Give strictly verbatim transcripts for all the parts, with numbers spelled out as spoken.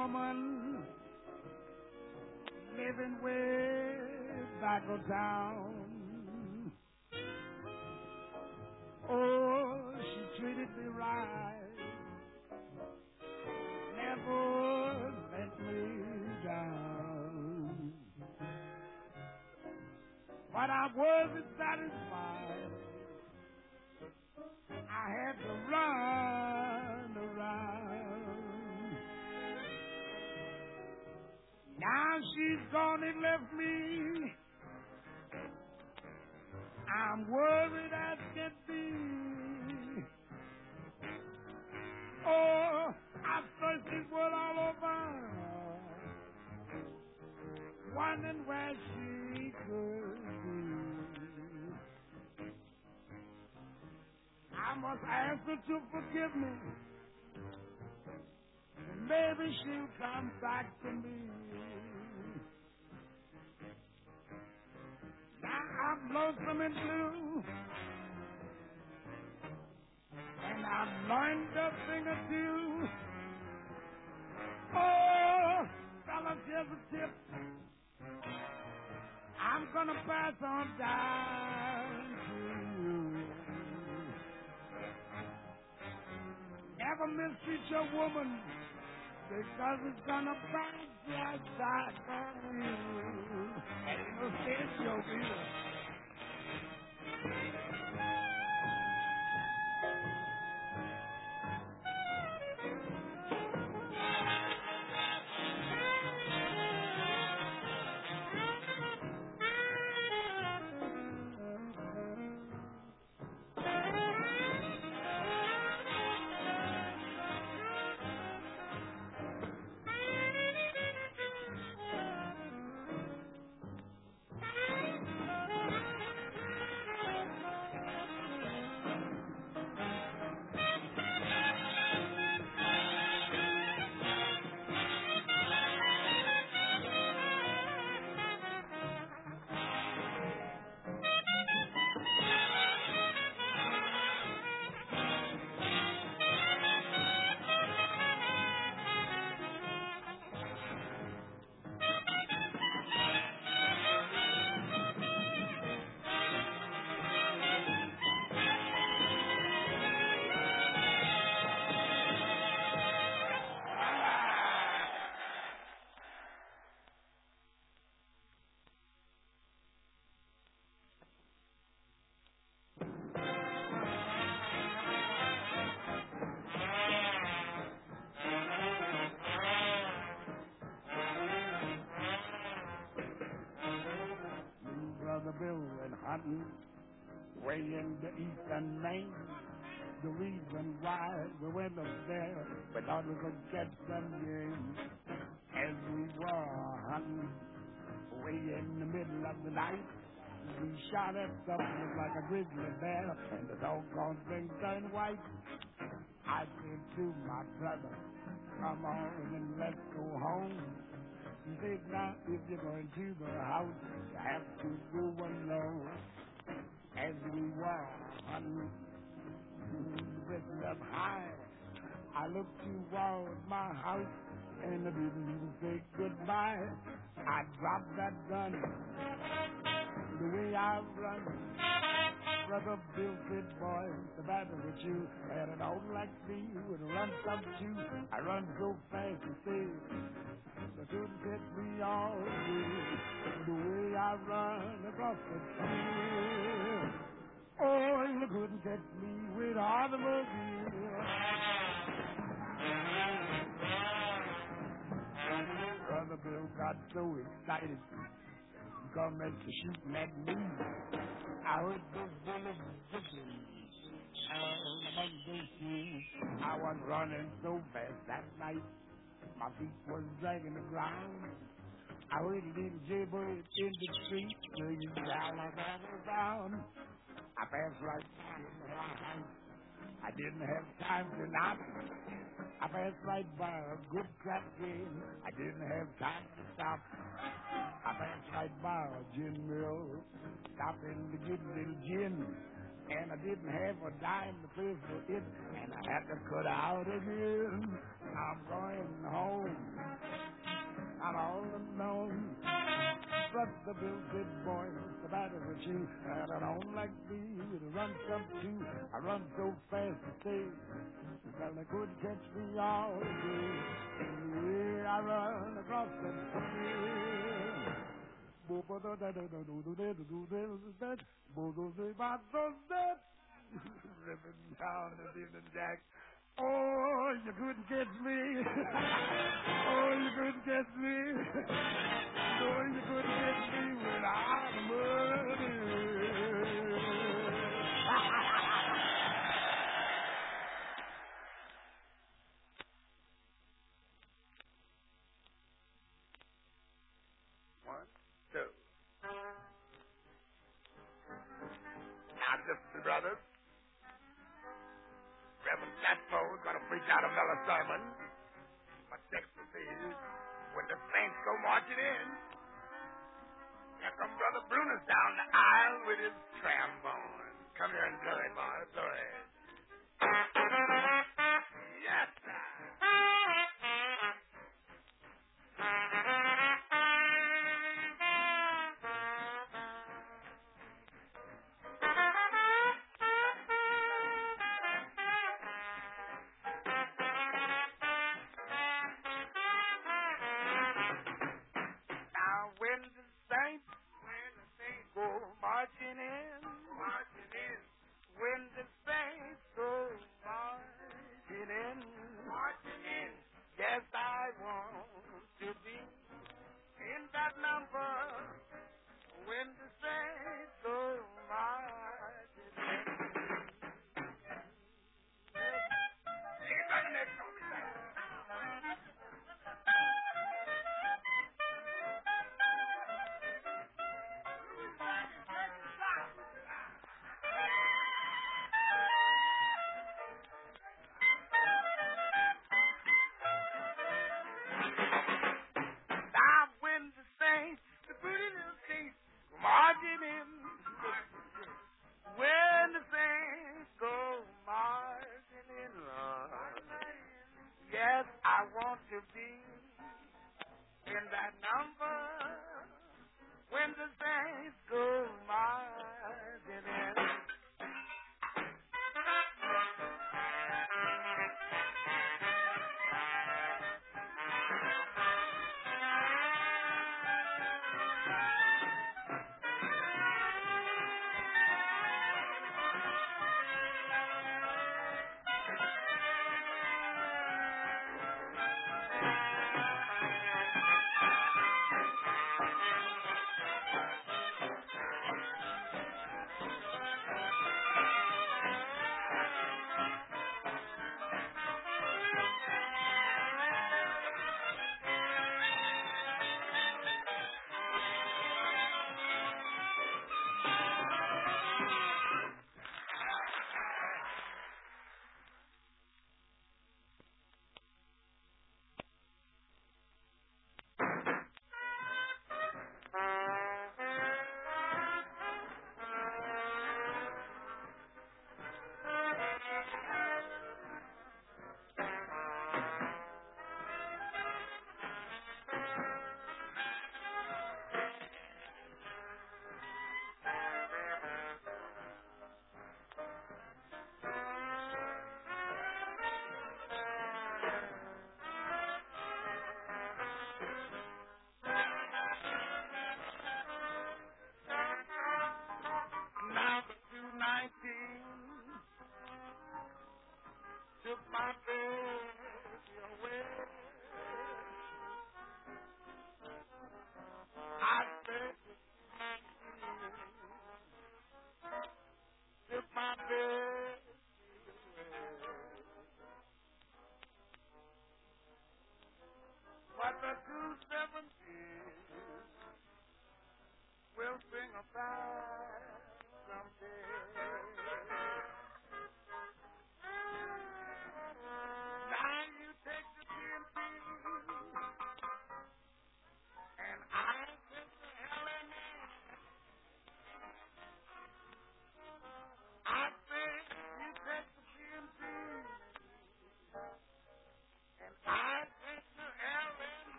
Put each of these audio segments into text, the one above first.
woman living way back of town. Oh, she treated me right, never let me down. But I wasn't satisfied. I had to run around. Now she's gone and left me. I'm worried as can be. Oh, I searched this world all over, wondering where she could be. I must ask her to forgive me, and maybe she'll come back to me. Now I'm lonesome and blue, and I've learned a thing or two. Oh, fellas, here's a tip. I'm gonna pass on down to you. Never mistreat your woman, because it's gonna backslide on you. Ain't no sense, your either. Brother Bill and hunting way in the eastern Maine. The reason why we went up there, we thought we could catch some game. As we were hunting way in the middle of the night, we shot at something like a grizzly bear, and the doggone thing turned white. I said to my brother, come on and let's go home. He said, now, if you're going to the house, you have to go alone. As we were hunting, written up high, I looked toward my house, and I didn't even say goodbye. I dropped that gun, the way I run. Brother Bill said, boy, the matter with you? And an old like me would run some too. I run so fast, you say, they couldn't catch me all day. The way I run across the field. Oh, you couldn't catch me with automobile. Brother Bill got so excited, he commenced to shooting at me. I heard those bullets whistling among those trees. I was running so fast that night, my feet was dragging the ground. I heard a little jailbird in the street singing down like I was down. I passed right by my house. I didn't have time to knock. I passed right by a good crack game. I didn't have time to stop. I passed right by a gin mill, stopping to get a little gin. and I didn't have a dime to pay for it, and I had to cut out again. I'm going home, I'm all alone. But the bill said, boy, the battery for you, and I don't like me to run some too. I run so fast to stay, well, they couldn't catch me all day. Yeah, I run across the field. Ripping down the Demon Jack. Oh, you couldn't catch me. Oh, you couldn't catch me. Oh, you couldn't catch me without money. One, two. Now, sisters and brothers, Reverend Chatmo's going to preach out a mellow sermon. My text will be, when the saints go marching in, here come Brother Brutus down the aisle with his trombone. Come here and blow it, boy. Blow it. Yes, sir. Now, when the saints, when the saints go marching in, marching in, when the saints go marching in, marching in, yes, I want to be in that number. When the saints go marching in. Sing it like the next song. Now when the saints, the pretty little saints, go marching in. When the saints go marching in, Lord, yes, I want to be in that number. When the saints go marching in.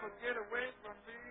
never get away from me.